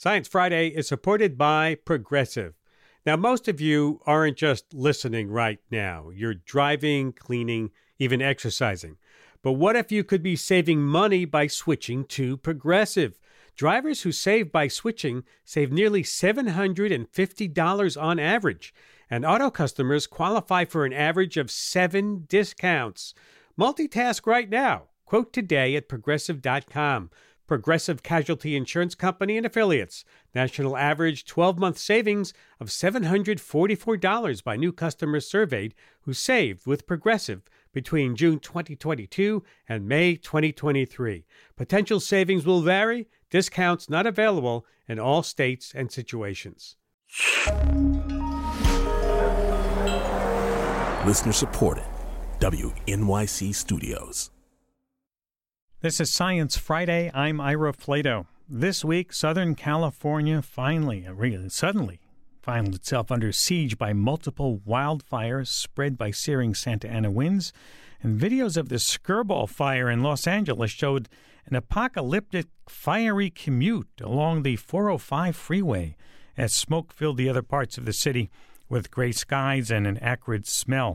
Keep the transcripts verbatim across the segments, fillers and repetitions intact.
Science Friday is supported by Progressive. Now, most of you aren't just listening right now. You're driving, cleaning, even exercising. But what if you could be saving money by switching to Progressive? Drivers who save by switching save nearly seven hundred fifty dollars on average, and auto customers qualify for an average of seven discounts. Multitask right now. Quote today at progressive dot com. Progressive Casualty Insurance Company and Affiliates. National average twelve-month savings of seven hundred forty-four dollars by new customers surveyed who saved with Progressive between June twenty twenty-two and May twenty twenty-three. Potential savings will vary. Discounts not available in all states and situations. Listener supported. W N Y C Studios. This is Science Friday. I'm Ira Flato. This week, Southern California finally, really suddenly, found itself under siege by multiple wildfires spread by searing Santa Ana winds. And videos of the Skirball fire in Los Angeles showed an apocalyptic fiery commute along the four oh five freeway as smoke filled the other parts of the city with gray skies and an acrid smell.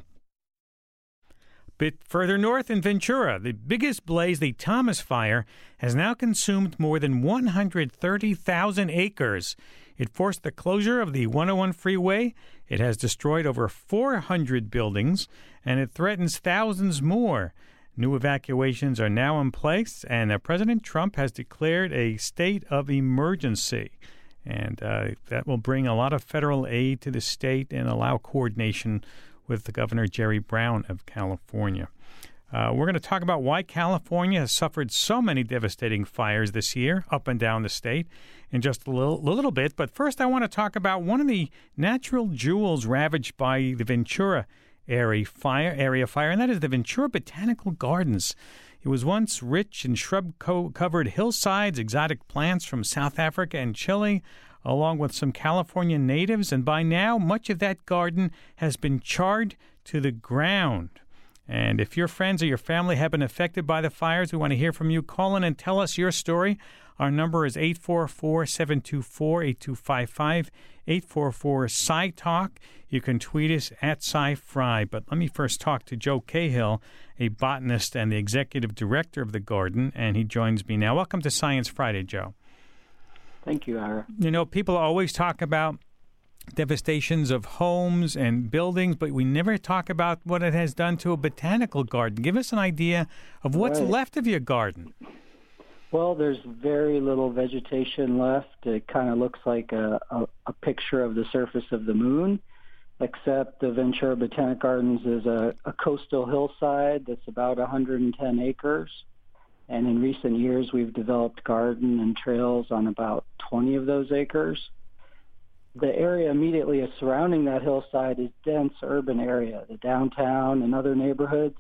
Bit further north in Ventura, the biggest blaze, the Thomas Fire, has now consumed more than one hundred thirty thousand acres. It forced the closure of the one oh one freeway. It has destroyed over four hundred buildings, and it threatens thousands more. New evacuations are now in place, and uh, President Trump has declared a state of emergency. And uh, that will bring a lot of federal aid to the state and allow coordination with the Governor Jerry Brown of California. Uh, we're going to talk about why California has suffered so many devastating fires this year up and down the state in just a little, a little bit. But first, I want to talk about one of the natural jewels ravaged by the Ventura area fire, area fire, and that is the Ventura Botanical Gardens. It was once rich in shrub-covered hillsides, exotic plants from South Africa and Chile, along with some California natives, and by now, much of that garden has been charred to the ground. And if your friends or your family have been affected by the fires, we want to hear from you. Call in and tell us your story. Our number is eight four four, seven two four, eight two five five, eight four four, S C I Talk. You can tweet us at SciFri. But let me first talk to Joe Cahill, a botanist and the executive director of the garden, and he joins me now. Welcome to Science Friday, Joe. Thank you, Ira. You know, people always talk about devastations of homes and buildings, but we never talk about what it has done to a botanical garden. Give us an idea of what's right. left of your garden. Well, there's very little vegetation left. It kind of looks like a, a, a picture of the surface of the moon, except the Ventura Botanic Gardens is a, a coastal hillside that's about one hundred ten acres. And in recent years, we've developed garden and trails on about twenty of those acres. The area immediately surrounding that hillside is dense urban area, the downtown and other neighborhoods.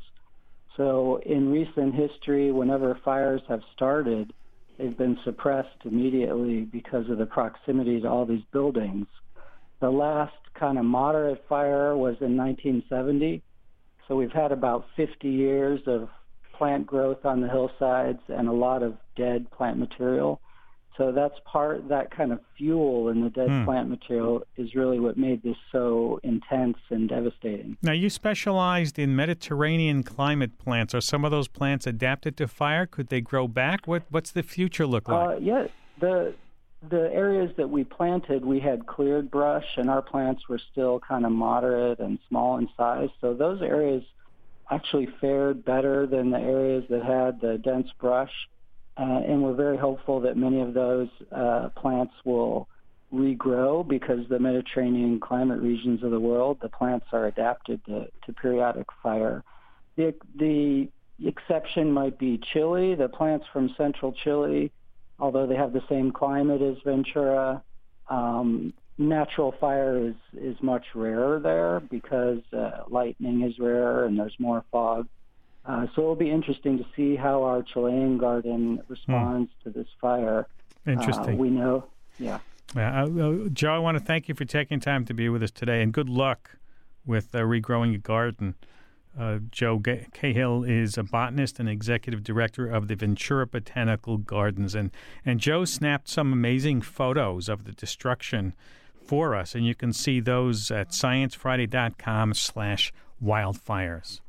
So in recent history, whenever fires have started, they've been suppressed immediately because of the proximity to all these buildings. The last kind of moderate fire was in nineteen seventy. So we've had about fifty years of plant growth on the hillsides and a lot of dead plant material. So that's part, that kind of fuel in the dead hmm. plant material is really what made this so intense and devastating. Now, you specialized in Mediterranean climate plants. Are some of those plants adapted to fire? Could they grow back? What What's the future look like? Uh, yeah, the the areas that we planted, we had cleared brush, and our plants were still kind of moderate and small in size. So those areas actually fared better than the areas that had the dense brush. Uh, and we're very hopeful that many of those uh, plants will regrow because the Mediterranean climate regions of the world, the plants are adapted to, to periodic fire. The, the exception might be Chile. The plants from central Chile, although they have the same climate as Ventura, um, natural fire is, is much rarer there because uh, lightning is rarer and there's more fog. Uh, so it'll be interesting to see how our Chilean garden responds hmm. to this fire. Interesting. Uh, we know, yeah. yeah uh, Joe, I want to thank you for taking time to be with us today, and good luck with uh, regrowing your garden. Uh, Joe G- Cahill is a botanist and executive director of the Ventura Botanical Gardens. And, and Joe snapped some amazing photos of the destruction for us, and you can see those at sciencefriday.com slash wildfires.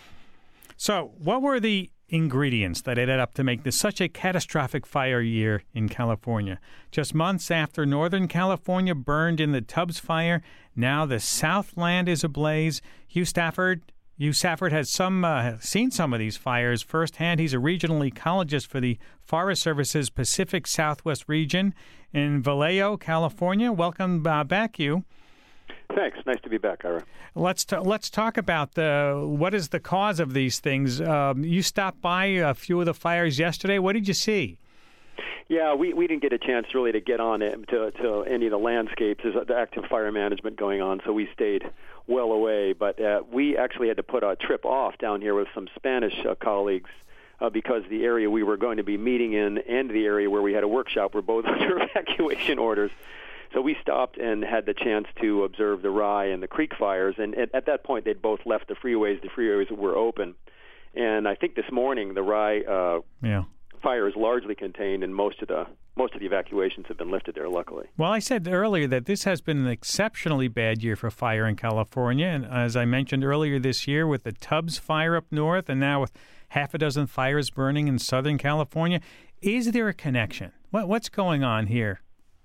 So what were the ingredients that added up to make this such a catastrophic fire year in California? Just months after Northern California burned in the Tubbs Fire, now the Southland is ablaze. Hugh Stafford, Hugh Stafford has some uh, seen some of these fires firsthand. He's a regional ecologist for the Forest Service's Pacific Southwest region in Vallejo, California. Welcome uh, back, Hugh. Thanks. Nice to be back, Ira. Let's t- let's talk about the what is the cause of these things. Um, you stopped by a few of the fires yesterday. What did you see? Yeah, we, we didn't get a chance really to get on it, to, to any of the landscapes. There's the active fire management going on, so we stayed well away. But uh, we actually had to put a trip off down here with some Spanish uh, colleagues uh, because the area we were going to be meeting in and the area where we had a workshop were both under evacuation orders. So we stopped and had the chance to observe the Rye and the Creek fires. And at, at that point, they'd both left the freeways. The freeways were open. And I think this morning, the Rye uh, yeah. fire is largely contained, and most of the most of the evacuations have been lifted there, luckily. Well, I said earlier that this has been an exceptionally bad year for fire in California. And as I mentioned earlier this year, with the Tubbs fire up north and now with half a dozen fires burning in Southern California, is there a connection? What, what's going on here?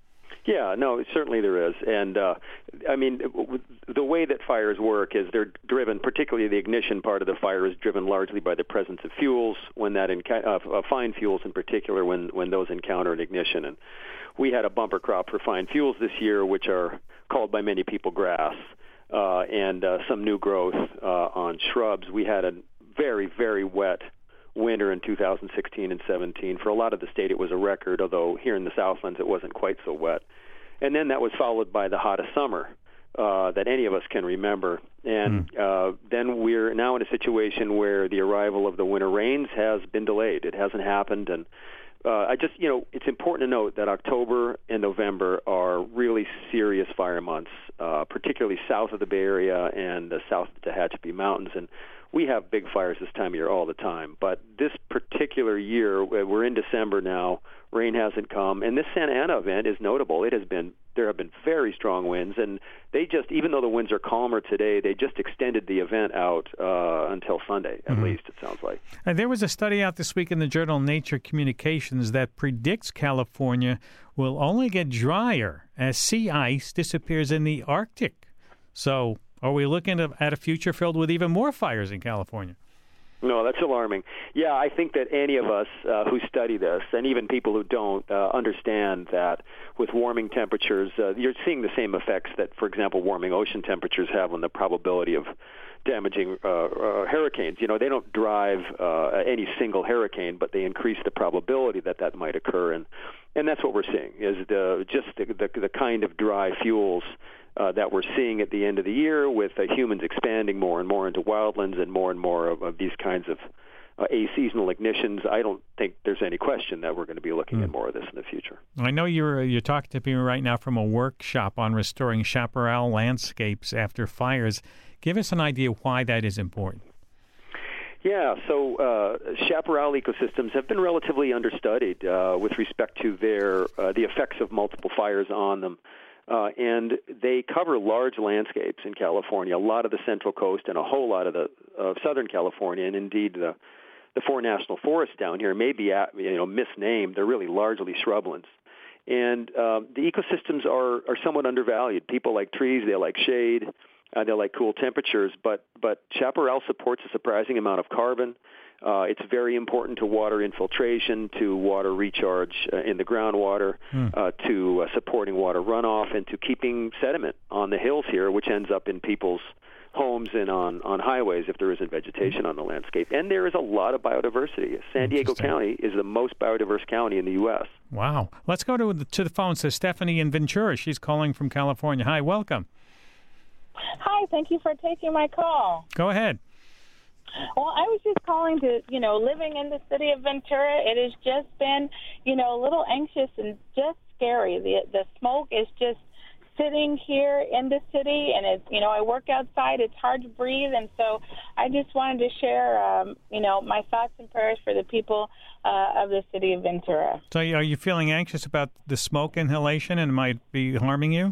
Yeah, no, certainly there is. And, uh, I mean, the way that fires work is they're driven, particularly the ignition part of the fire is driven largely by the presence of fuels, when that enca- uh, fine fuels in particular, when, when those encounter an ignition. And we had a bumper crop for fine fuels this year, which are called by many people grass, uh, and uh, some new growth uh, on shrubs. We had a very, very wet winter in two thousand sixteen and seventeen. For a lot of the state, it was a record, although here in the Southlands it wasn't quite so wet. And then that was followed by the hottest summer uh, that any of us can remember. And mm. uh, then we're now in a situation where the arrival of the winter rains has been delayed. It hasn't happened. And uh, I just, you know, it's important to note that October and November are really serious fire months, uh, particularly south of the Bay Area and uh, south of the Tehachapi Mountains. And we have big fires this time of year all the time. But this particular year, we're in December now, rain hasn't come. And this Santa Ana event is notable. It has been, there have been very strong winds. And they just, even though the winds are calmer today, they just extended the event out uh, until Sunday, at mm-hmm. least, it sounds like. And there was a study out this week in the journal Nature Communications that predicts California will only get drier as sea ice disappears in the Arctic. So are we looking at a future filled with even more fires in California? No, that's alarming. Yeah, I think that any of us uh, who study this, and even people who don't, uh, understand that with warming temperatures, uh, you're seeing the same effects that, for example, warming ocean temperatures have on the probability of damaging uh, uh, hurricanes. You know, they don't drive uh, any single hurricane, but they increase the probability that that might occur. And, and that's what we're seeing, is the, just the, the, the kind of dry fuels Uh, that we're seeing at the end of the year, with uh, humans expanding more and more into wildlands and more and more of, of these kinds of uh, aseasonal ignitions. I don't think there's any question that we're going to be looking mm. at more of this in the future. I know you're you're talking to me right now from a workshop on restoring chaparral landscapes after fires. Give us an idea why that is important. Yeah, so uh, chaparral ecosystems have been relatively understudied uh, with respect to their uh, the effects of multiple fires on them. Uh, and they cover large landscapes in California, a lot of the Central Coast and a whole lot of the of Southern California, and indeed the the four national forests down here may be at, you know misnamed. They're really largely shrublands, and um, the ecosystems are are somewhat undervalued. People like trees, they like shade, uh, they like cool temperatures, but but chaparral supports a surprising amount of carbon. Uh, it's very important to water infiltration, to water recharge uh, in the groundwater, mm. uh, to uh, supporting water runoff, and to keeping sediment on the hills here, which ends up in people's homes and on, on highways if there isn't vegetation on the landscape. And there is a lot of biodiversity. San Diego County is the most biodiverse county in the U S Wow. Let's go to the, to the phone. So Stephanie in Ventura, she's calling from California. Hi, welcome. Hi, thank you for taking my call. Go ahead. Well, I was just calling to, you know, living in the city of Ventura, it has just been, you know, a little anxious and just scary. The the smoke is just sitting here in the city, and it's, you know, I work outside. It's hard to breathe, and so I just wanted to share, um, you know, my thoughts and prayers for the people uh, of the city of Ventura. So are you feeling anxious about the smoke inhalation and it might be harming you?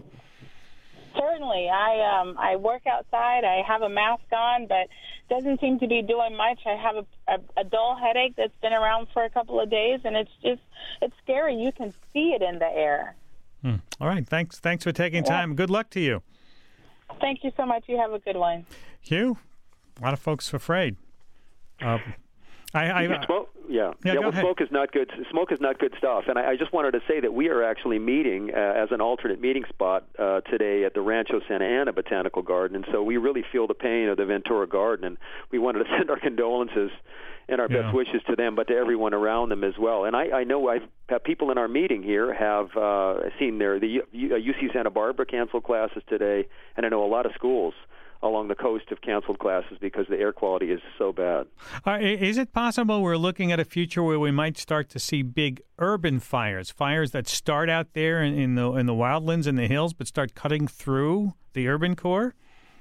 Certainly. I um, I work outside. I have a mask on, but doesn't seem to be doing much. I have a, a, a dull headache that's been around for a couple of days, and it's just, it's scary. You can see it in the air. Hmm. All right. Thanks. Thanks for taking time. Yeah. Good luck to you. Thank you so much. You have a good one. Hugh, a lot of folks are afraid. Uh, I, I, yeah, smoke, yeah, yeah. yeah well, ahead. smoke is not good. Smoke is not good stuff. And I, I just wanted to say that we are actually meeting uh, as an alternate meeting spot uh, today at the Rancho Santa Ana Botanical Garden, and so we really feel the pain of the Ventura Garden, and we wanted to send our condolences and our yeah. best wishes to them, but to everyone around them as well. And I, I know I've had people in our meeting here have uh, seen their the U, U C Santa Barbara canceled classes today, and I know a lot of schools along the coast have canceled classes because the air quality is so bad. Uh, is it possible we're looking at a future where we might start to see big urban fires, fires that start out there in, in the in the wildlands and the hills, but start cutting through the urban core?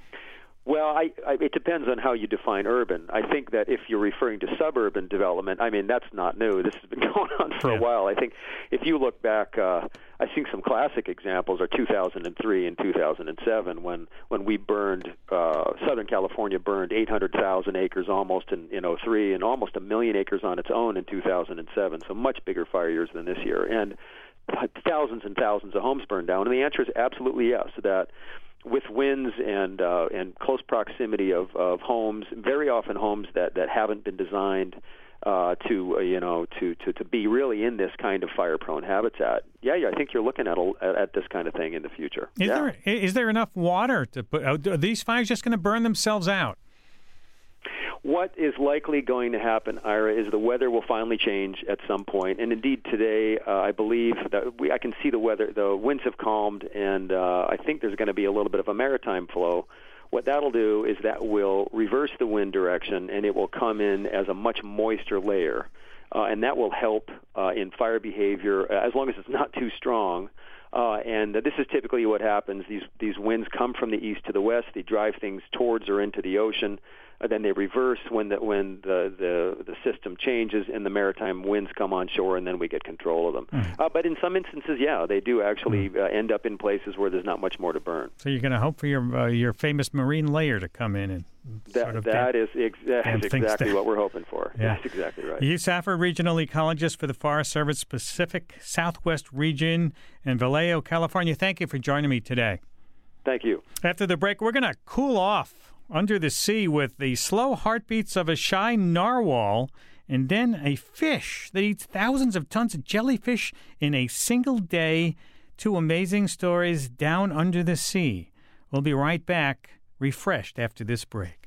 Well, I, I, it depends on how you define urban. I think that if you're referring to suburban development, I mean, that's not new. This has been going on for yeah. a while. I think if you look back, uh, I think some classic examples are two thousand three and two thousand seven when, when we burned, uh, Southern California burned eight hundred thousand acres almost in, in oh three and almost a million acres on its own in two thousand seven, so much bigger fire years than this year. And thousands and thousands of homes burned down. And the answer is absolutely yes, that with winds and uh, and close proximity of, of homes, very often homes that, that haven't been designed uh, to uh, you know to, to, to be really in this kind of fire-prone habitat. Yeah, yeah, I think you're looking at a, at this kind of thing in the future. Is yeah. there is there enough water to put? Are these fires just going to burn themselves out? What is likely going to happen, Ira, is the weather will finally change at some point. And indeed, today, uh, I believe that we, I can see the weather, the winds have calmed, and uh, I think there's going to be a little bit of a maritime flow. What that'll do is that will reverse the wind direction, and it will come in as a much moister layer. Uh, and that will help uh, in fire behavior, uh, as long as it's not too strong. Uh, and uh, this is typically what happens. These these winds come from the east to the west. They drive things towards or into the ocean. Uh, then they reverse when the when the, the, the system changes and the maritime winds come on shore, and then we get control of them. Mm. Uh, but in some instances, yeah, they do actually mm. uh, end up in places where there's not much more to burn. So you're going to hope for your uh, your famous marine layer to come in and that, sort of that damp, is, ex- that is exactly down. what we're hoping for. Yeah. That's exactly right. Hugh Safford, Regional Ecologist for the Forest Service Pacific Southwest Region in Vallejo, California. Thank you for joining me today. Thank you. After the break, we're going to cool off under the sea with the slow heartbeats of a shy narwhal and then a fish that eats thousands of tons of jellyfish in a single day. Two amazing stories down under the sea. We'll be right back, refreshed after this break.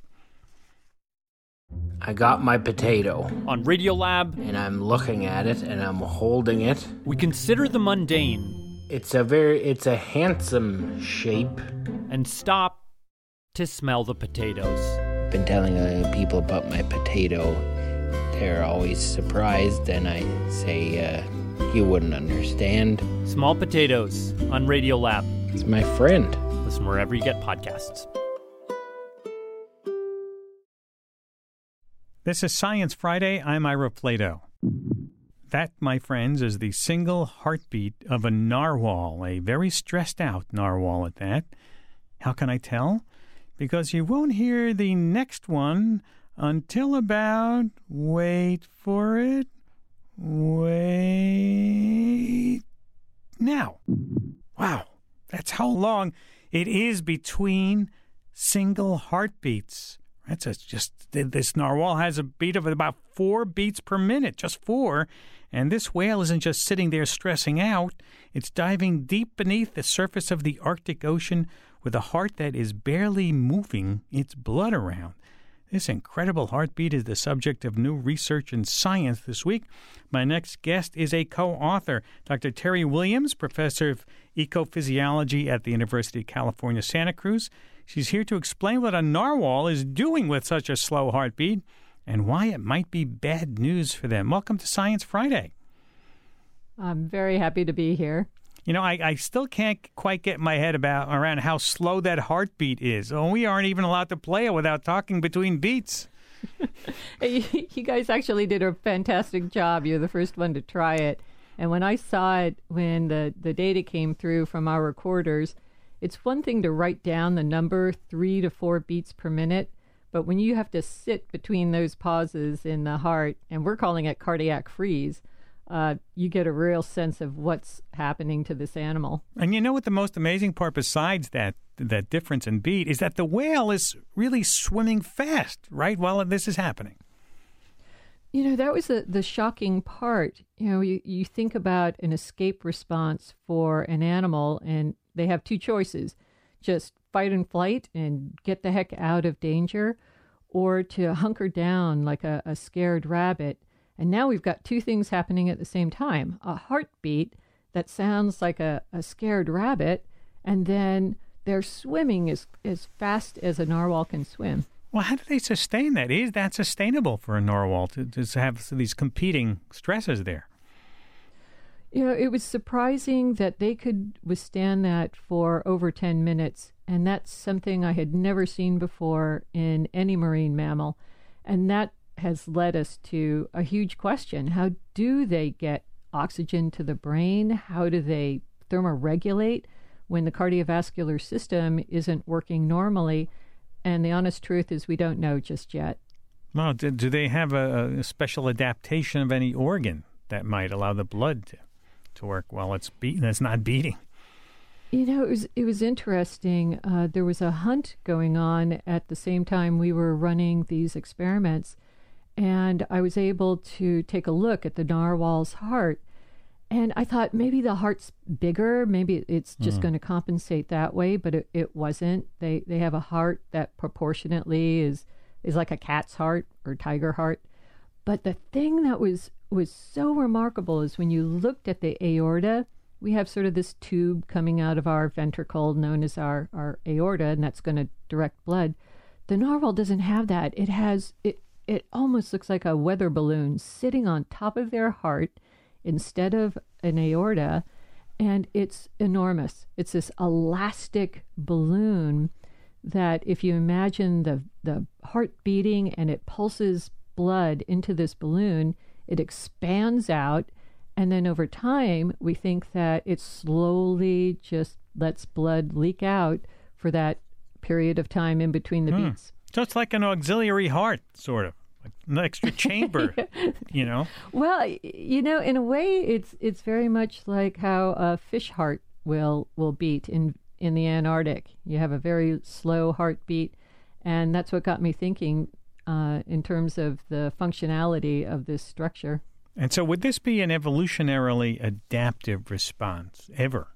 I got my potato. On Radiolab, and I'm looking at it and I'm holding it. We consider the mundane. It's a very, it's a handsome shape. And stop to smell the potatoes. Been telling uh, people about my potato. They're always surprised, and I say, uh, you wouldn't understand. Small Potatoes on Radiolab. It's my friend. Listen wherever you get podcasts. This is Science Friday. I'm Ira Flato. That, my friends, is the single heartbeat of a narwhal, a very stressed out narwhal at that. How can I tell? Because you won't hear the next one until about, wait for it, wait, now. Wow, that's how long it is between single heartbeats. That's a, just, this narwhal has a beat of about four beats per minute, just four. And this whale isn't just sitting there stressing out. It's diving deep beneath the surface of the Arctic Ocean with a heart that is barely moving its blood around. This incredible heartbeat is the subject of new research in Science this week. My next guest is a co-author, Doctor Terry Williams, professor of ecophysiology at the University of California, Santa Cruz. She's here to explain what a narwhal is doing with such a slow heartbeat and why it might be bad news for them. Welcome to Science Friday. I'm very happy to be here. You know, I, I still can't quite get my head about around how slow that heartbeat is. Oh, we aren't even allowed to play it without talking between beats. You guys actually did a fantastic job. You're the first one to try it. And when I saw it, when the, the data came through from our recorders, it's one thing to write down the number three to four beats per minute. But when you have to sit between those pauses in the heart, and we're calling it cardiac freeze, uh, you get a real sense of what's happening to this animal. And you know what the most amazing part besides that that difference in beat is that the whale is really swimming fast, right, while this is happening. You know, that was the, the shocking part. You know, you, you think about an escape response for an animal, and they have two choices. Just fight and flight and get the heck out of danger, or to hunker down like a, a scared rabbit. And now we've got two things happening at the same time. A heartbeat that sounds like a, a scared rabbit, and then they're swimming as, as fast as a narwhal can swim. Well, how do they sustain that? Is that sustainable for a narwhal to, to have these competing stresses there? You know, it was surprising that they could withstand that for over ten minutes, and that's something I had never seen before in any marine mammal. And that has led us to a huge question. How do they get oxygen to the brain? How do they thermoregulate when the cardiovascular system isn't working normally? And the honest truth is we don't know just yet. Well, do, do they have a, a special adaptation of any organ that might allow the blood to, to work while it's beating, it's not beating? You know, it was it was interesting. Uh, there was a hunt going on at the same time we were running these experiments, and I was able to take a look at the narwhal's heart. And I thought maybe the heart's bigger, maybe it's just mm. going to compensate that way, but it, it wasn't. They they have a heart that proportionately is is like a cat's heart or tiger heart. But the thing that was was so remarkable is when you looked at the aorta, we have sort of this tube coming out of our ventricle known as our, our aorta, and that's going to direct blood. The narwhal doesn't have that. It has it it almost looks like a weather balloon sitting on top of their heart instead of an aorta, and it's enormous. It's this elastic balloon that if you imagine the, the heart beating and it pulses blood into this balloon, it expands out, and then over time, we think that it slowly just lets blood leak out for that period of time in between the hmm. beats. So it's like an auxiliary heart, sort of. An extra chamber, you know? Well, you know, in a way, it's it's very much like how a fish heart will will beat in, in the Antarctic. You have a very slow heartbeat, and that's what got me thinking uh, in terms of the functionality of this structure. And so would this be an evolutionarily adaptive response, ever?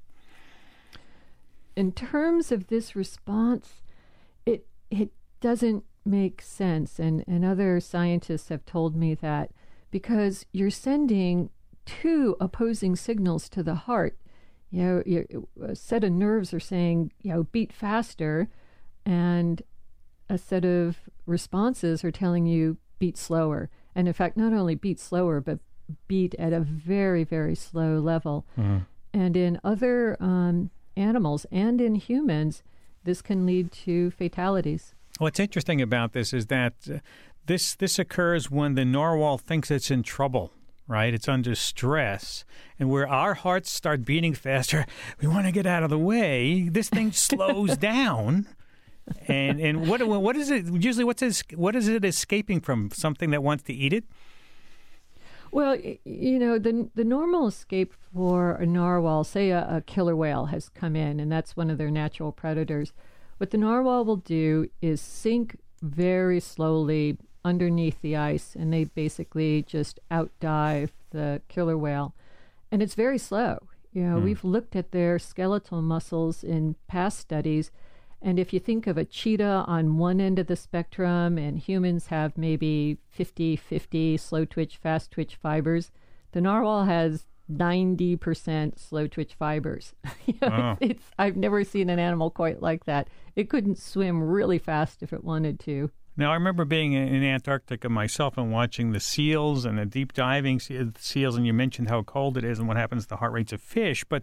In terms of this response, it it doesn't make sense, and, and other scientists have told me that because you're sending two opposing signals to the heart. You know, your, a set of nerves are saying, you know, beat faster, and a set of responses are telling you beat slower. And in fact, not only beat slower, but beat at a very, very slow level. Mm-hmm. And in other um, animals and in humans, this can lead to fatalities. What's interesting about this is that uh, this this occurs when the narwhal thinks it's in trouble, right? It's under stress. And where our hearts start beating faster, we want to get out of the way. This thing slows down. And and what what is it usually? What's it, what is it escaping from? Something that wants to eat it? Well, you know, the the normal escape for a narwhal, say a, a killer whale has come in, and that's one of their natural predators. What the narwhal will do is sink very slowly underneath the ice, and they basically just outdive the killer whale. And it's very slow. You know, mm. we've looked at their skeletal muscles in past studies, and if you think of a cheetah on one end of the spectrum and humans have maybe fifty-fifty slow twitch, fast twitch fibers, the narwhal has ninety percent slow twitch fibers. you know, wow. it's, it's I've never seen an animal quite like that. It couldn't swim really fast if it wanted to. Now, I remember being in Antarctica myself and watching the seals and the deep diving seals, and you mentioned how cold it is and what happens to heart rates of fish. But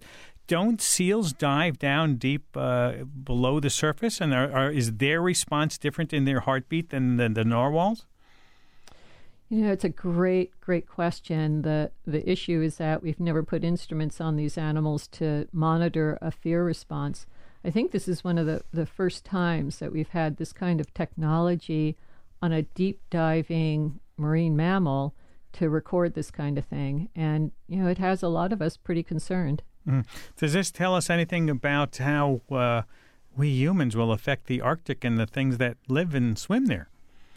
don't seals dive down deep uh, below the surface? And are, are, is their response different in their heartbeat than the, the narwhals? You know, it's a great, great question. The the issue is that we've never put instruments on these animals to monitor a fear response. I think this is one of the, the first times that we've had this kind of technology on a deep diving marine mammal to record this kind of thing. And, you know, it has a lot of us pretty concerned. Mm. Does this tell us anything about how uh, we humans will affect the Arctic and the things that live and swim there?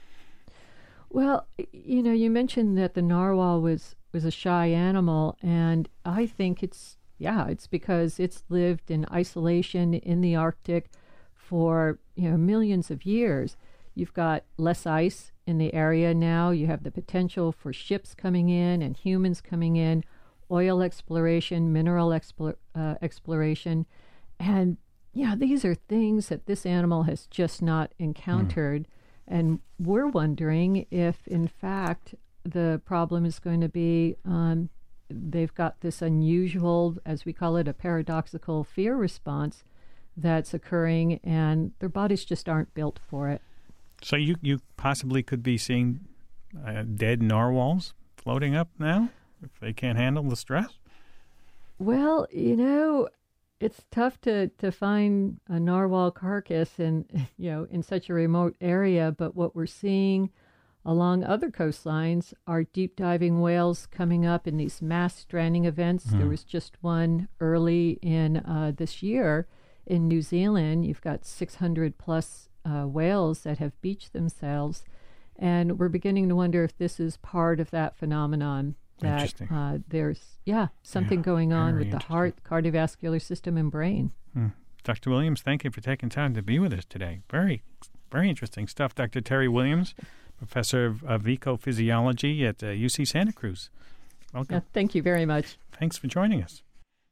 Well, you know, you mentioned that the narwhal was, was a shy animal, and I think it's, yeah, it's because it's lived in isolation in the Arctic for, you know, millions of years. You've got less ice in the area now. You have the potential for ships coming in and humans coming in, oil exploration, mineral explore, uh, exploration. And, yeah, these are things that this animal has just not encountered. Mm. And we're wondering if, in fact, the problem is going to be um, they've got this unusual, as we call it, a paradoxical fear response that's occurring, and their bodies just aren't built for it. So you, you possibly could be seeing uh, dead narwhals floating up now if they can't handle the stress? Well, you know, it's tough to, to find a narwhal carcass in, you know, in such a remote area, but what we're seeing along other coastlines are deep diving whales coming up in these mass stranding events. Mm. There was just one early in uh, this year in New Zealand. You've got six hundred plus uh, whales that have beached themselves, and we're beginning to wonder if this is part of that phenomenon. That uh, there's, yeah, something yeah, going on with the heart, cardiovascular system, and brain. Hmm. Doctor Williams, thank you for taking time to be with us today. Very, very interesting stuff. Doctor Terry Williams, professor of, of ecophysiology at uh, U C Santa Cruz. Welcome. Yeah, thank you very much. Thanks for joining us.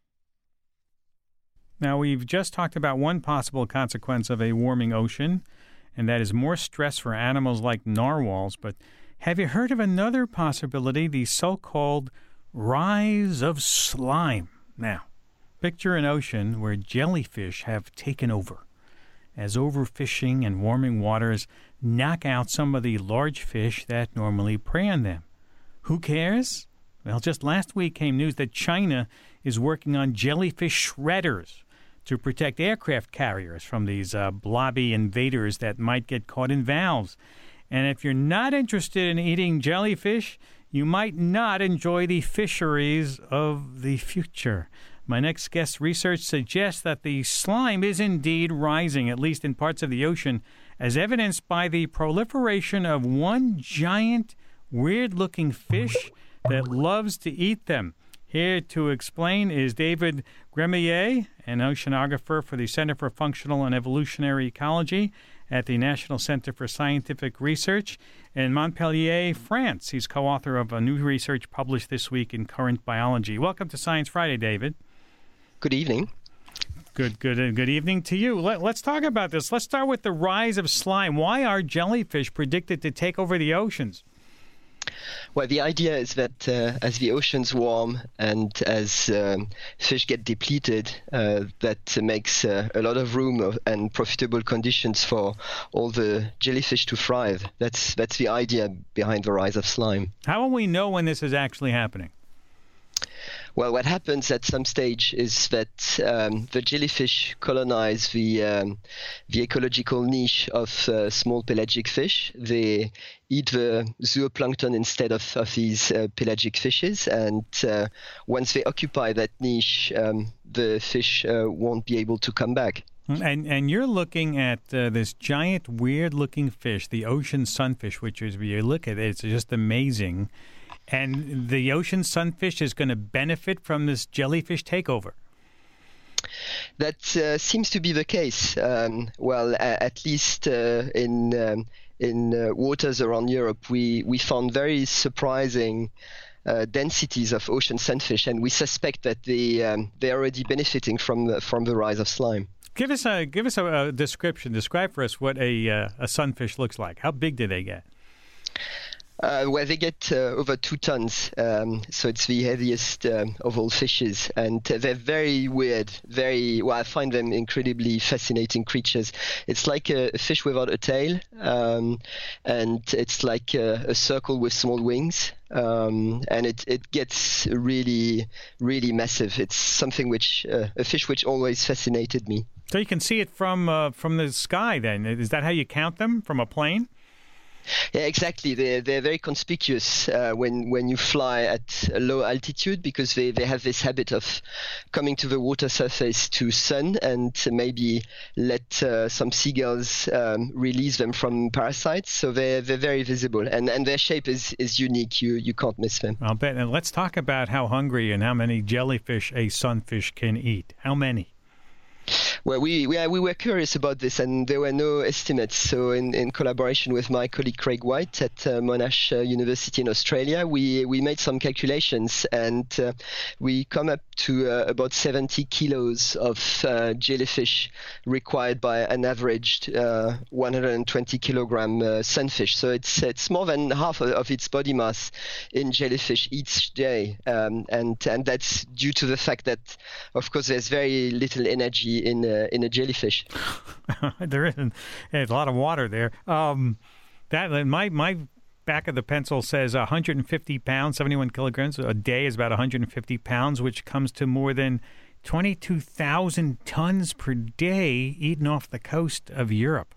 Now, we've just talked about one possible consequence of a warming ocean, and that is more stress for animals like narwhals, but have you heard of another possibility, the so-called rise of slime? Now, picture an ocean where jellyfish have taken over, as overfishing and warming waters knock out some of the large fish that normally prey on them. Who cares? Well, just last week came news that China is working on jellyfish shredders to protect aircraft carriers from these uh, blobby invaders that might get caught in valves. And if you're not interested in eating jellyfish, you might not enjoy the fisheries of the future. My next guest's research suggests that the slime is indeed rising, at least in parts of the ocean, as evidenced by the proliferation of one giant, weird-looking fish that loves to eat them. Here to explain is David Gremillet, an oceanographer for the Center for Functional and Evolutionary Ecology at the National Center for Scientific Research in Montpellier, France. He's co-author of a new research published this week in Current Biology. Welcome to Science Friday, David. Good evening. Good, good, uh, good evening to you. Let, let's talk about this. Let's start with the rise of slime. Why are jellyfish predicted to take over the oceans? Well, the idea is that uh, as the oceans warm and as um, fish get depleted, uh, that makes uh, a lot of room and profitable conditions for all the jellyfish to thrive. That's that's the idea behind the rise of slime. How will we know when this is actually happening? Well, what happens at some stage is that um, the jellyfish colonize the um, the ecological niche of uh, small pelagic fish. They eat the zooplankton instead of, of these uh, pelagic fishes, and uh, once they occupy that niche, um, the fish uh, won't be able to come back. And and you're looking at uh, this giant, weird-looking fish, the ocean sunfish, which is, when you look at it, it's just amazing. And the ocean sunfish is going to benefit from this jellyfish takeover. That uh, seems to be the case. Um, well, uh, at least uh, in um, in uh, waters around Europe, we, we found very surprising uh, densities of ocean sunfish, and we suspect that they um, they're already benefiting from the, from the rise of slime. Give us a give us a, a description. Describe for us what a uh, a sunfish looks like. How big do they get? Uh, where they get uh, over two tons, um, so it's the heaviest um, of all fishes, and they're very weird. Very well, I find them incredibly fascinating creatures. It's like a, a fish without a tail, um, and it's like a, a circle with small wings, um, and it it gets really really massive. It's something which uh, a fish which always fascinated me. So you can see it from uh, from the sky. Then is that how you count them, from a plane? Yeah, exactly. They're, they're very conspicuous uh, when, when you fly at a low altitude, because they, they have this habit of coming to the water surface to sun and maybe let uh, some seagulls um, release them from parasites. So they're, they're very visible, and, and their shape is, is unique. You, you can't miss them. I'll bet. And let's talk about how hungry and how many jellyfish a sunfish can eat. How many? Well, we, we we were curious about this, and there were no estimates. So, in, in collaboration with my colleague Craig White at uh, Monash uh, University in Australia, we we made some calculations, and uh, we come up to uh, about seventy kilos of uh, jellyfish required by an averaged uh, one hundred twenty kilogram uh, sunfish. So it's it's more than half of, of its body mass in jellyfish each day, um, and and that's due to the fact that, of course, there's very little energy in uh, in a jellyfish. There isn't. There's a lot of water there. Um, that my my back of the pencil says one hundred fifty pounds, seventy-one kilograms a day is about one hundred fifty pounds, which comes to more than twenty-two thousand tons per day eaten off the coast of Europe.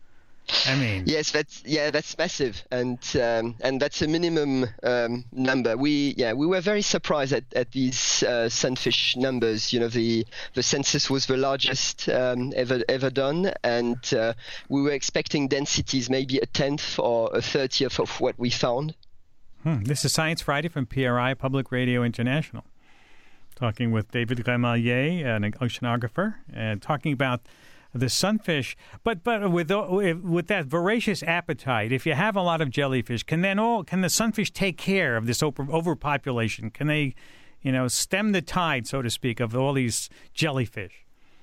I mean, yes, that's yeah, that's massive, and um, and that's a minimum um, number. We yeah, we were very surprised at, at these uh, sunfish numbers. You know, the the census was the largest um, ever ever done, and uh, we were expecting densities maybe a tenth or a thirtieth of what we found. Hmm. This is Science Friday from P R I Public Radio International. Talking with David Remalier, an oceanographer, and talking about the sunfish, but but with with that voracious appetite, if you have a lot of jellyfish, can then all can the sunfish take care of this over, overpopulation? Can they, you know, stem the tide, so to speak, of all these jellyfish?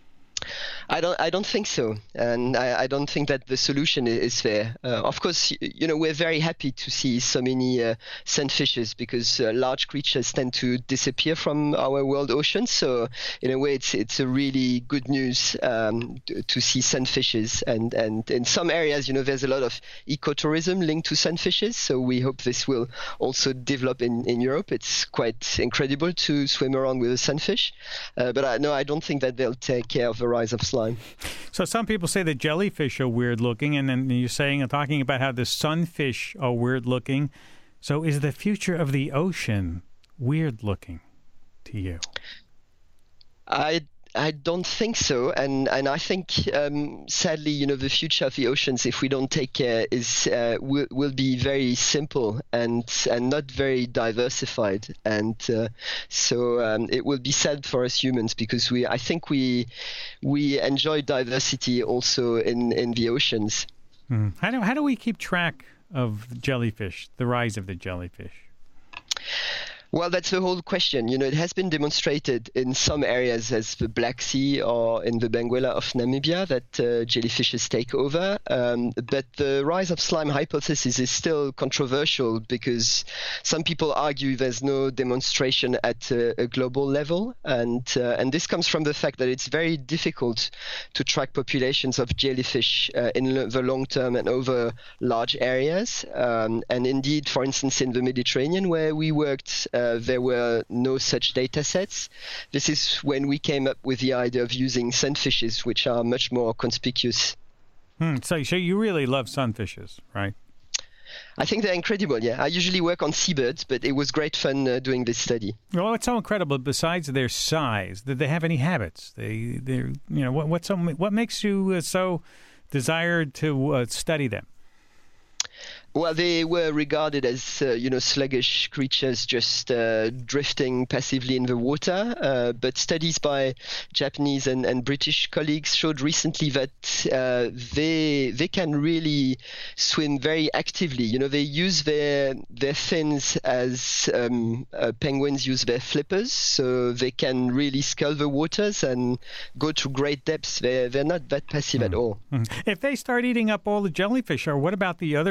I don't. I don't think so, and I, I don't think that the solution is there. Uh, of course, you know, we're very happy to see so many uh, sunfishes, because uh, large creatures tend to disappear from our world oceans. So, in a way, it's it's a really good news um, to see sunfishes, and and in some areas, you know, there's a lot of ecotourism linked to sunfishes. So we hope this will also develop in, in Europe. It's quite incredible to swim around with a sunfish, uh, but I, no, I don't think that they'll take care of the rise of slime. So some people say that jellyfish are weird looking, and then you're saying and talking about how the sunfish are weird looking. So is the future of the ocean weird looking to you? I I don't think so, and and I think um, sadly, you know, the future of the oceans, if we don't take care, is uh, will will be very simple and and not very diversified, and uh, so um, it will be sad for us humans, because we I think we we enjoy diversity also in, in the oceans. Hmm. How do how do we keep track of jellyfish, the rise of the jellyfish? Well, that's the whole question. You know, it has been demonstrated in some areas, as the Black Sea or in the Benguela of Namibia, that uh, jellyfishes take over. Um, but the rise of slime hypothesis is still controversial, because some people argue there's no demonstration at a, a global level. And, uh, and this comes from the fact that it's very difficult to track populations of jellyfish uh, in the long term and over large areas. Um, and indeed, for instance, in the Mediterranean, where we worked, uh, Uh, there were no such data sets. This is when we came up with the idea of using sunfishes, which are much more conspicuous. Hmm. So, so you really love sunfishes, right? I think they're incredible, yeah. I usually work on seabirds, but it was great fun uh, doing this study. Well, what's so incredible, besides their size, did they have any habits? They, they're, you know, what, what's so, what makes you uh, so desired to uh, study them? Well, they were regarded as, uh, you know, sluggish creatures just uh, drifting passively in the water. Uh, but studies by Japanese and, and British colleagues showed recently that uh, they they can really swim very actively. You know, they use their their fins as um, uh, penguins use their flippers, so they can really scull the waters and go to great depths. They're, they're not that passive mm. at all. Mm. If they start eating up all the jellyfish, or what about the other species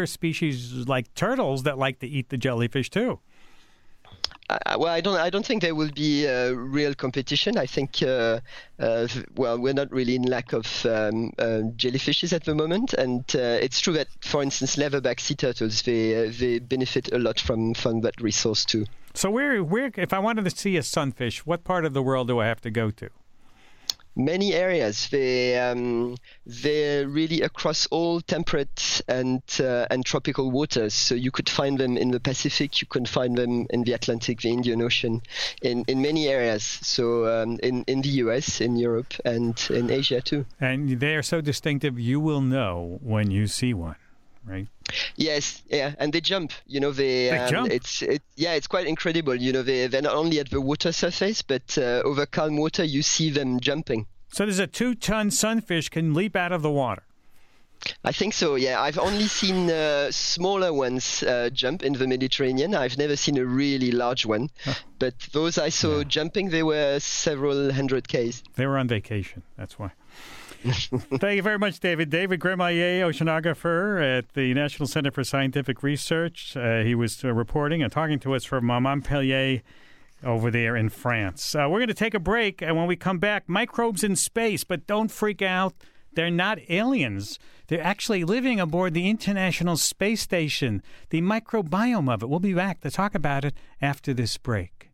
species like turtles that like to eat the jellyfish too. Uh, well, I don't. I don't think there will be uh, real competition. I think, uh, uh, well, we're not really in lack of um, uh, jellyfishes at the moment, and uh, it's true that, for instance, leatherback sea turtles they uh, they benefit a lot from from that resource too. So, where where if I wanted to see a sunfish, what part of the world do I have to go to? Many areas. They um, they're really across all temperate and uh, and tropical waters. So you could find them in the Pacific. You can find them in the Atlantic, the Indian Ocean, in, in many areas. So um, in in the U S, in Europe, and in Asia too. And they are so distinctive, you will know when you see one, right? Yes, yeah, and they jump. You know, they, they um, jump. It's it, yeah, it's quite incredible. You know, they they're not only at the water surface, but uh, over calm water, you see them jumping. So there's a two-ton sunfish can leap out of the water. I think so. Yeah, I've only seen uh, smaller ones uh, jump in the Mediterranean. I've never seen a really large one, huh. but those I saw yeah. jumping, they were several hundred k's. They were on vacation. That's why. Thank you very much, David. David Gremaillier, oceanographer at the National Center for Scientific Research. Uh, he was uh, reporting and talking to us from uh, Montpellier over there in France. Uh, we're going to take a break, and when we come back, microbes in space. But don't freak out. They're not aliens. They're actually living aboard the International Space Station, the microbiome of it. We'll be back to talk about it after this break.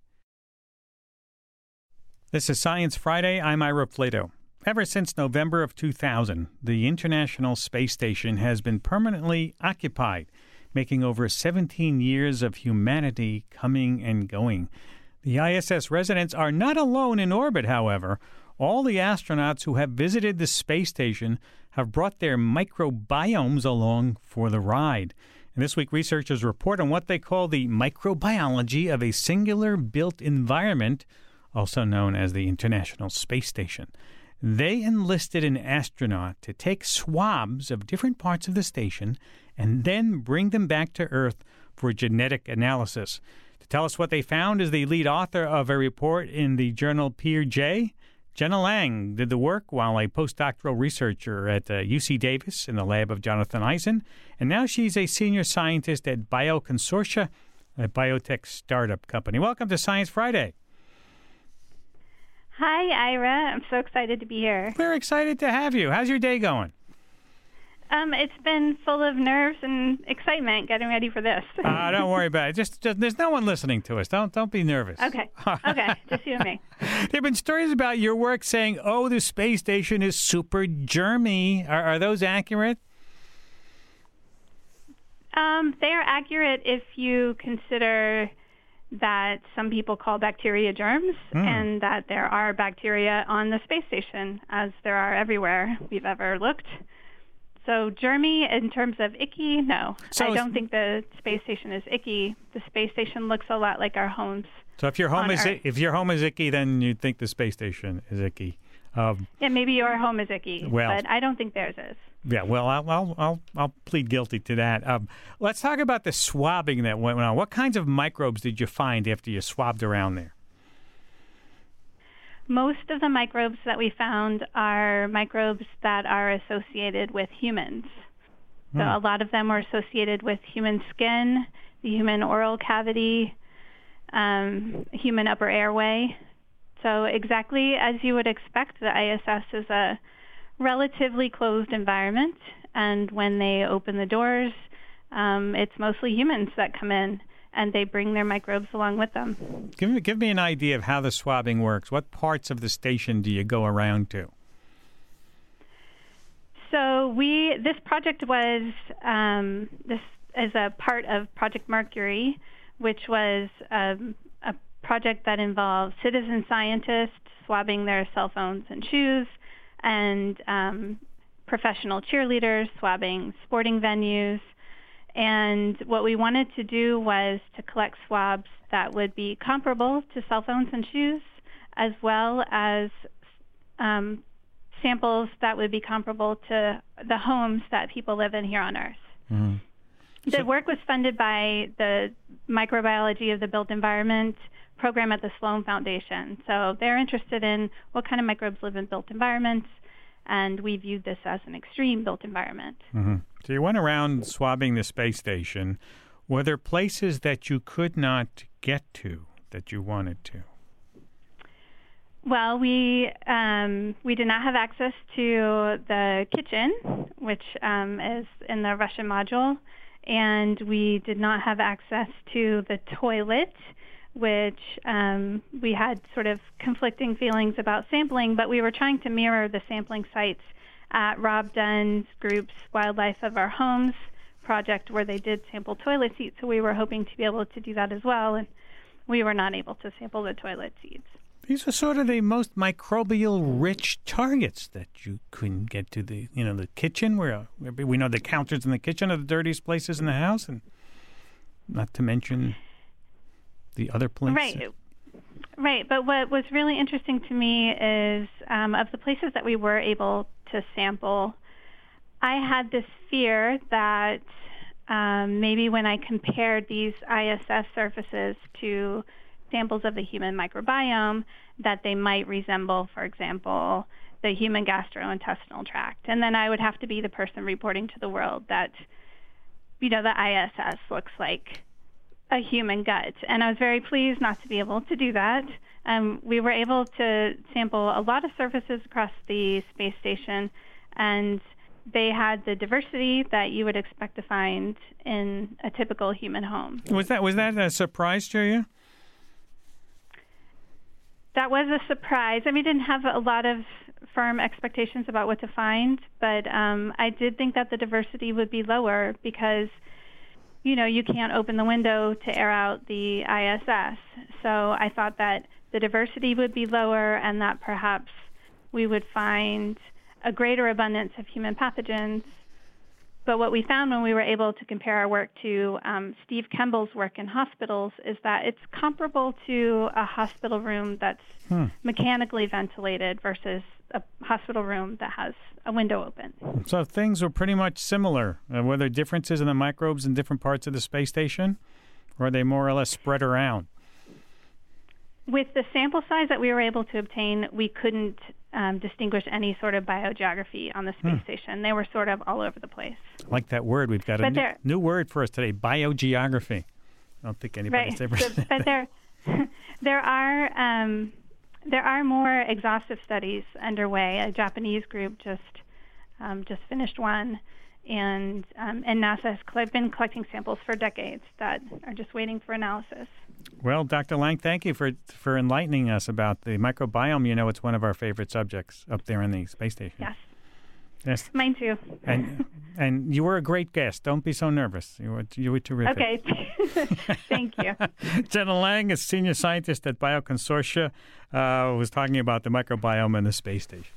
This is Science Friday. I'm Ira Flato. Ever since November of two thousand, the International Space Station has been permanently occupied, making over seventeen years of humanity coming and going. The I S S residents are not alone in orbit, however. All the astronauts who have visited the space station have brought their microbiomes along for the ride. And this week, researchers report on what they call the microbiology of a singular built environment, also known as the International Space Station. They enlisted an astronaut to take swabs of different parts of the station and then bring them back to Earth for genetic analysis. To tell us what they found is the lead author of a report in the journal Peer J. Jenna Lang did the work while a postdoctoral researcher at uh, U C Davis in the lab of Jonathan Eisen, and now she's a senior scientist at BioConsortia, a biotech startup company. Welcome to Science Friday. Hi, Ira. I'm so excited to be here. We're excited to have you. How's your day going? Um, it's been full of nerves and excitement getting ready for this. uh, don't worry about it. Just, just there's no one listening to us. Don't don't be nervous. Okay. Okay. Just you and me. There have been stories about your work saying, "Oh, the space station is super germy." Are, are those accurate? Um, they are accurate if you consider that some people call bacteria germs, mm. and that there are bacteria on the space station, as there are everywhere we've ever looked. So germy in terms of icky, no. So I don't think the space station is icky. The space station looks a lot like our homes. So if your home is Earth. if your home is icky, then you'd think the space station is icky. Um, yeah, maybe your home is icky, well, but I don't think theirs is. Yeah, well, I'll I'll I'll, I'll plead guilty to that. Um, let's talk about the swabbing that went on. What kinds of microbes did you find after you swabbed around there? Most of the microbes that we found are microbes that are associated with humans. So hmm. a lot of them were associated with human skin, the human oral cavity, um, human upper airway. So exactly as you would expect, the I S S is a relatively closed environment, and when they open the doors, um, it's mostly humans that come in, and they bring their microbes along with them. Give me, give me an idea of how the swabbing works. What parts of the station do you go around to? So we, this project was, um, this is a part of Project Mercury, which was um, a project that involved citizen scientists swabbing their cell phones and shoes, and um, professional cheerleaders swabbing sporting venues. And what we wanted to do was to collect swabs that would be comparable to cell phones and shoes, as well as um, samples that would be comparable to the homes that people live in here on Earth. Mm-hmm. The so, work was funded by the Microbiology of the Built Environment program at the Sloan Foundation. So they're interested in what kind of microbes live in built environments, and we viewed this as an extreme built environment. Mm-hmm. So you went around swabbing the space station. Were there places that you could not get to that you wanted to? Well, we um, we did not have access to the kitchen, which um, is in the Russian module, and we did not have access to the toilet, which um, we had sort of conflicting feelings about sampling, but we were trying to mirror the sampling sites at Rob Dunn's group's Wildlife of Our Homes project, where they did sample toilet seats, so we were hoping to be able to do that as well, and we were not able to sample the toilet seats. These are sort of the most microbial-rich targets that you couldn't get to. The you know the kitchen, where we know the counters in the kitchen are the dirtiest places in the house, and not to mention the other places. Right, right. But what was really interesting to me is um, of the places that we were able to sample, I had this fear that um, maybe when I compared these I S S surfaces to samples of the human microbiome, that they might resemble, for example, the human gastrointestinal tract. And then I would have to be the person reporting to the world that, you know, the I S S looks like a human gut. And I was very pleased not to be able to do that. Um, we were able to sample a lot of surfaces across the space station, and they had the diversity that you would expect to find in a typical human home. Was that was that a surprise to you? That was a surprise. I mean, I didn't have a lot of firm expectations about what to find, but um, I did think that the diversity would be lower because, you know, you can't open the window to air out the I S S. So I thought that the diversity would be lower and that perhaps we would find a greater abundance of human pathogens. But what we found when we were able to compare our work to um, Steve Kemble's work in hospitals is that it's comparable to a hospital room that's hmm. mechanically ventilated versus a hospital room that has a window open. So things were pretty much similar. Uh, were there differences in the microbes in different parts of the space station? Or are they more or less spread around? With the sample size that we were able to obtain, we couldn't um, distinguish any sort of biogeography on the space hmm. station. They were sort of all over the place. I like that word. We've got a new, new word for us today, biogeography. I don't think anybody's right. ever so, said But there, there are um, there are more exhaustive studies underway. A Japanese group just um, just finished one, and um, and NASA has been collecting samples for decades that are just waiting for analysis. Well, Doctor Lang, thank you for for enlightening us about the microbiome. You know, it's one of our favorite subjects up there in the space station. Yes. Yes. Mine too. And and you were a great guest. Don't be so nervous. You were you were terrific. Okay. Thank you. Jenna Lang, a senior scientist at BioConsortia, uh, was talking about the microbiome in the space station.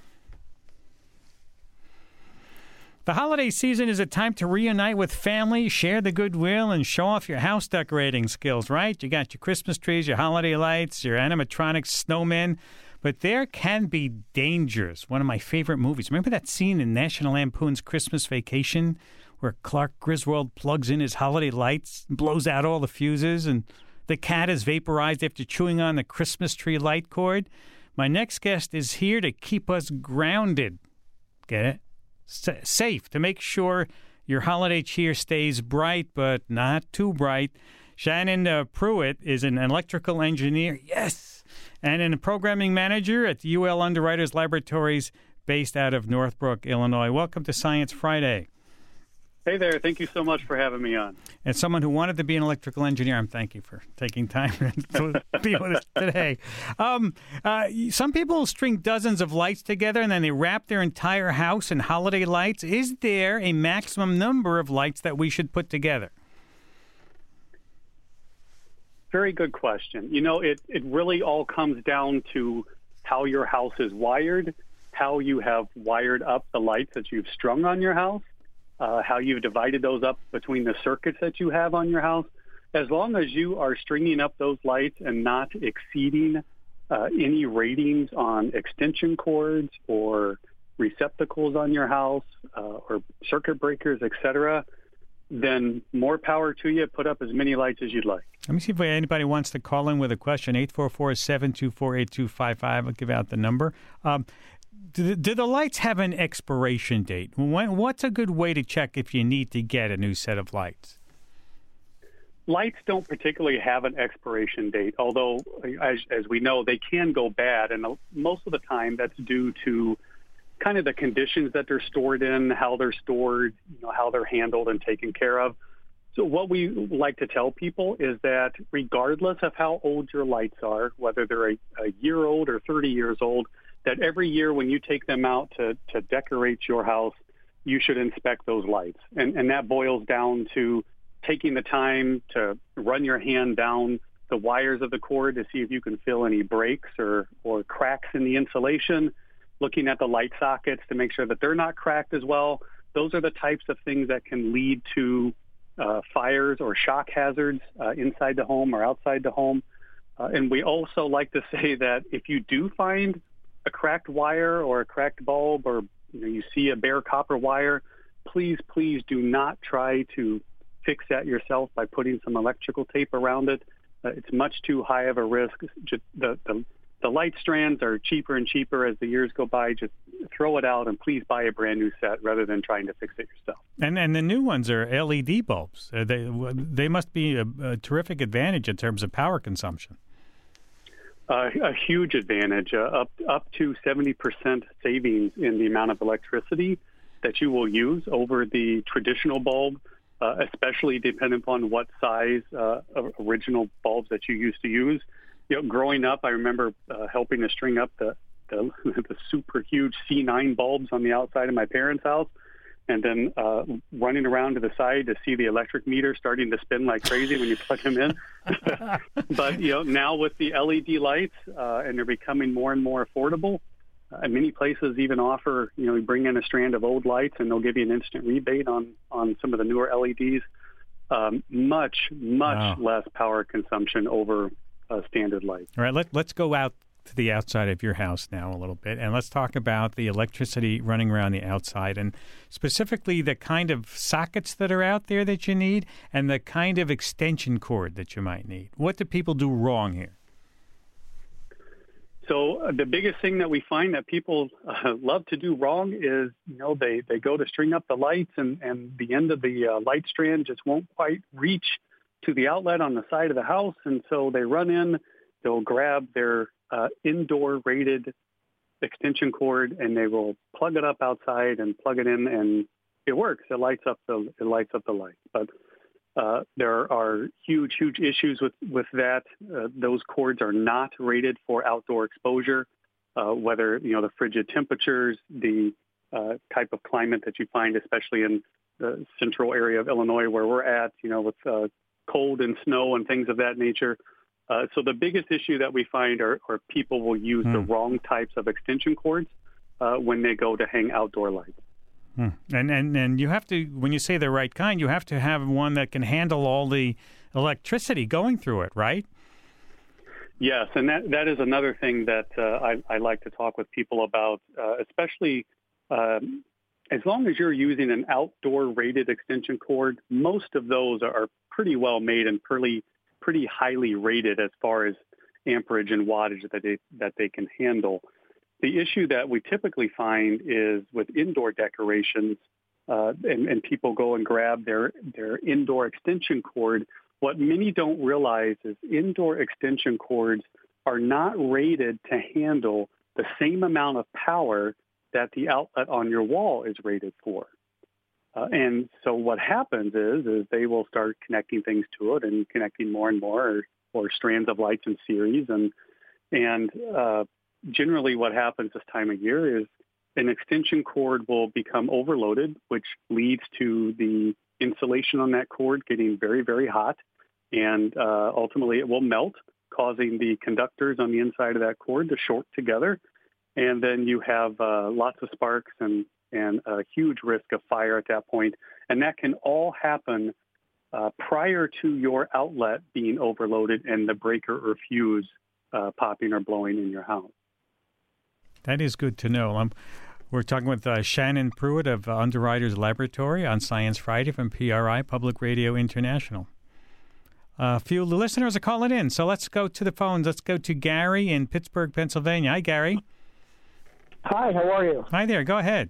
The holiday season is a time to reunite with family, share the goodwill, and show off your house decorating skills, right? You got your Christmas trees, your holiday lights, your animatronic snowmen. But there can be dangers. One of my favorite movies. Remember that scene in National Lampoon's Christmas Vacation where Clark Griswold plugs in his holiday lights and blows out all the fuses and the cat is vaporized after chewing on the Christmas tree light cord? My next guest is here to keep us grounded. Get it? S- safe, to make sure your holiday cheer stays bright but not too bright. Shannon uh, Pruitt is an electrical engineer. Yes! And a programming manager at the U L Underwriters Laboratories based out of Northbrook, Illinois. Welcome to Science Friday. Hey there. Thank you so much for having me on. As someone who wanted to be an electrical engineer, I'm thank you for taking time to be with us today. Um, uh, some people string dozens of lights together and then they wrap their entire house in holiday lights. Is there a maximum number of lights that we should put together? Very good question. You know, it, it really all comes down to how your house is wired, how you have wired up the lights that you've strung on your house, uh, how you've divided those up between the circuits that you have on your house. As long as you are stringing up those lights and not exceeding uh, any ratings on extension cords or receptacles on your house uh, or circuit breakers, et cetera, then more power to you. Put up as many lights as you'd like. Let me see if anybody wants to call in with a question. eight four four, seven two four, eight two five five. I'll give out the number. Um, do the, do the lights have an expiration date? When, what's a good way to check if you need to get a new set of lights? Lights don't particularly have an expiration date, although, as, as we know, they can go bad. And most of the time that's due to kind of the conditions that they're stored in, how they're stored, you know, how they're handled and taken care of. So what we like to tell people is that regardless of how old your lights are, whether they're a, a year old or thirty years old, that every year when you take them out to, to decorate your house, you should inspect those lights. And, and that boils down to taking the time to run your hand down the wires of the cord to see if you can feel any breaks or, or cracks in the insulation, looking at the light sockets to make sure that they're not cracked as well. Those are the types of things that can lead to uh, fires or shock hazards uh, inside the home or outside the home. Uh, and we also like to say that if you do find a cracked wire or a cracked bulb, or you know, you see a bare copper wire, please, please do not try to fix that yourself by putting some electrical tape around it. Uh, it's much too high of a risk. Just the, the the light strands are cheaper and cheaper as the years go by. Just throw it out and please buy a brand new set rather than trying to fix it yourself. And and the new ones are L E D bulbs. Uh, they they must be a, a terrific advantage in terms of power consumption. Uh, a huge advantage, uh, up up to seventy percent savings in the amount of electricity that you will use over the traditional bulb, uh, especially depending upon what size uh, original bulbs that you used to use. You know, growing up, I remember uh, helping to string up the, the the super huge C nine bulbs on the outside of my parents' house, and then uh, running around to the side to see the electric meter starting to spin like crazy when you plug them in. But you know, now with the L E D lights, uh, and they're becoming more and more affordable. Uh, many places even offer, you know, you bring in a strand of old lights and they'll give you an instant rebate on, on some of the newer L E Ds. Um, much, much Wow. less power consumption over uh, standard lights. All right, let, let's go out to the outside of your house now a little bit, and let's talk about the electricity running around the outside, and specifically the kind of sockets that are out there that you need and the kind of extension cord that you might need. What do people do wrong here? So uh, the biggest thing that we find that people uh, love to do wrong is, you know, they, they go to string up the lights and, and the end of the uh, light strand just won't quite reach to the outlet on the side of the house. And so they run in, they'll grab their uh, indoor rated extension cord and they will plug it up outside and plug it in, and it works. It lights up the, it lights up the light. But Uh, there are huge, huge issues with, with that. Uh, those cords are not rated for outdoor exposure, uh, whether, you know, the frigid temperatures, the uh, type of climate that you find, especially in the central area of Illinois where we're at, you know, with uh, cold and snow and things of that nature. Uh, so the biggest issue that we find are, are people will use mm. the wrong types of extension cords uh, when they go to hang outdoor lights. Hmm. And, and and you have to, when you say the right kind, you have to have one that can handle all the electricity going through it, right? Yes, and that, that is another thing that uh, I, I like to talk with people about, uh, especially um, as long as you're using an outdoor rated extension cord, most of those are pretty well made and pretty, pretty highly rated as far as amperage and wattage that they, that they can handle. The issue that we typically find is with indoor decorations, uh, and, and people go and grab their, their indoor extension cord. What many don't realize is indoor extension cords are not rated to handle the same amount of power that the outlet on your wall is rated for. Uh, and so what happens is, is they will start connecting things to it and connecting more and more, or, or strands of lights in series. And, and, uh, generally what happens this time of year is an extension cord will become overloaded, which leads to the insulation on that cord getting very, very hot. And uh, ultimately it will melt, causing the conductors on the inside of that cord to short together. And then you have uh, lots of sparks and, and a huge risk of fire at that point. And that can all happen uh, prior to your outlet being overloaded and the breaker or fuse uh, popping or blowing in your house. That is good to know. Um, we're talking with uh, Shannon Pruitt of uh, Underwriters Laboratory on Science Friday from P R I, Public Radio International. A uh, few listeners are calling in, so let's go to the phones. Let's go to Gary in Pittsburgh, Pennsylvania. Hi, Gary. Hi, how are you? Hi there. Go ahead.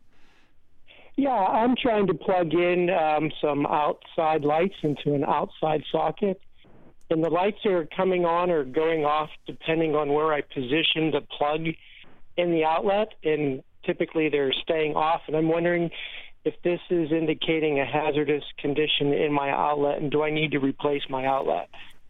Yeah, I'm trying to plug in um, some outside lights into an outside socket. And the lights are coming on or going off depending on where I position the plug in the outlet. And typically they're staying off. And I'm wondering if this is indicating a hazardous condition in my outlet, and do I need to replace my outlet?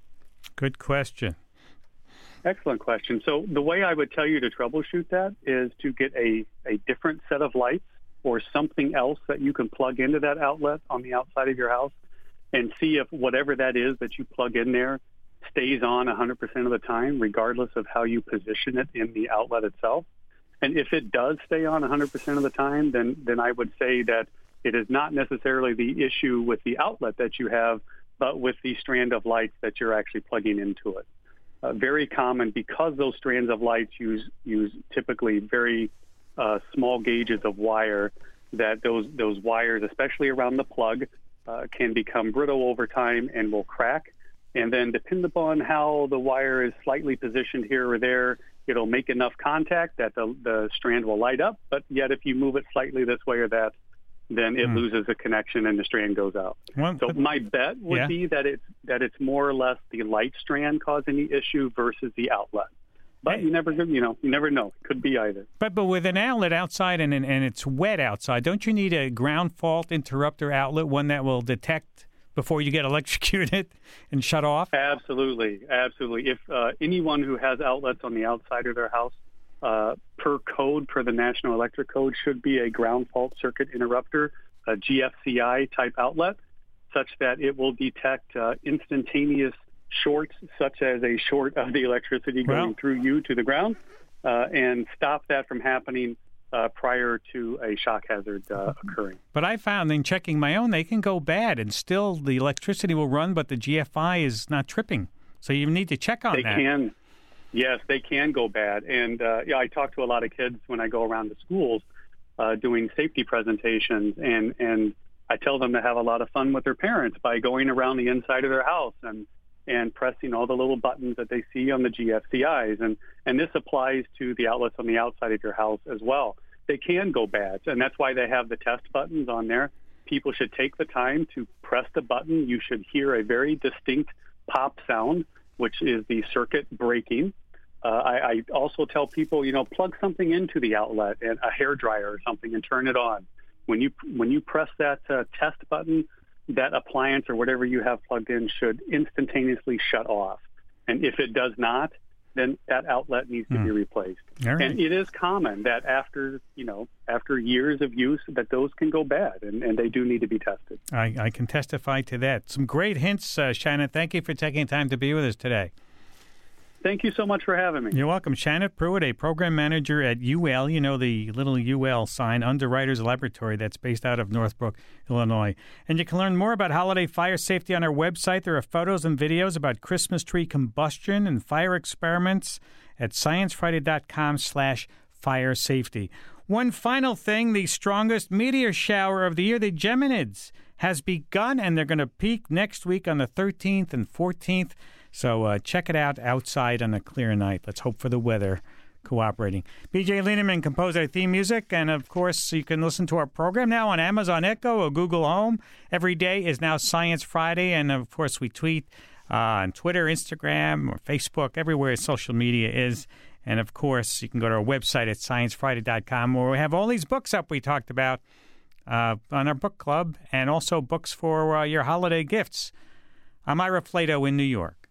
Good question. Excellent question. So the way I would tell you to troubleshoot that is to get a, a different set of lights or something else that you can plug into that outlet on the outside of your house and see if whatever that is that you plug in there stays on one hundred percent of the time, regardless of how you position it in the outlet itself. And if it does stay on one hundred percent of the time, then, then I would say that it is not necessarily the issue with the outlet that you have, but with the strand of lights that you're actually plugging into it. Uh, very common, because those strands of lights use use typically very uh, small gauges of wire, that those those wires, especially around the plug, uh, can become brittle over time and will crack. And then depending upon how the wire is slightly positioned here or there, it'll make enough contact that the, the strand will light up. But yet if you move it slightly this way or that, then it mm. loses a connection and the strand goes out. Well, so my bet would yeah. be that it's that it's more or less the light strand causing the issue versus the outlet. But hey. you never, you know, you never know. It could be either. But but with an outlet outside and and it's wet outside, don't you need a ground fault interrupter outlet, one that will detect before you get electrocuted and shut off? Absolutely, absolutely. If uh, anyone who has outlets on the outside of their house, Uh, per code, per the National Electric Code, should be a ground fault circuit interrupter, a G F C I type outlet, such that it will detect uh, instantaneous shorts, such as a short of the electricity going well. through you to the ground, uh, and stop that from happening uh, prior to a shock hazard uh, occurring. But I found in checking my own, they can go bad, and still the electricity will run, but the G F I is not tripping. So you need to check on they that. They can. Yes, they can go bad. And uh, yeah, I talk to a lot of kids when I go around the schools uh, doing safety presentations, and, and I tell them to have a lot of fun with their parents by going around the inside of their house and, and pressing all the little buttons that they see on the G F C Is. And, and this applies to the outlets on the outside of your house as well. They can go bad, and that's why they have the test buttons on there. People should take the time to press the button. You should hear a very distinct pop sound, which is the circuit breaking. Uh, I, I also tell people, you know, plug something into the outlet, and a hairdryer or something, and turn it on. When you when you press that uh, test button, that appliance or whatever you have plugged in should instantaneously shut off. And if it does not, then that outlet needs to mm. be replaced. All right. And it is common that after, you know, after years of use, that those can go bad, and, and they do need to be tested. I, I can testify to that. Some great hints, uh, Shannon. Thank you for taking time to be with us today. Thank you so much for having me. You're welcome. Shannon Pruitt, a program manager at U L, you know, the little U L sign, Underwriters Laboratory, that's based out of Northbrook, Illinois. And you can learn more about holiday fire safety on our website. There are photos and videos about Christmas tree combustion and fire experiments at sciencefriday.com slash fire safety. One final thing, the strongest meteor shower of the year, the Geminids, has begun, and they're going to peak next week on the thirteenth and fourteenth. So uh, check it out outside on a clear night. Let's hope for the weather cooperating. B J Lieneman composed our theme music, and of course you can listen to our program now on Amazon Echo or Google Home. Every day is now Science Friday, and of course we tweet uh, on Twitter, Instagram, or Facebook, everywhere social media is. And of course you can go to our website at science friday dot com, where we have all these books up we talked about uh, on our book club, and also books for uh, your holiday gifts. I'm Ira Flato in New York.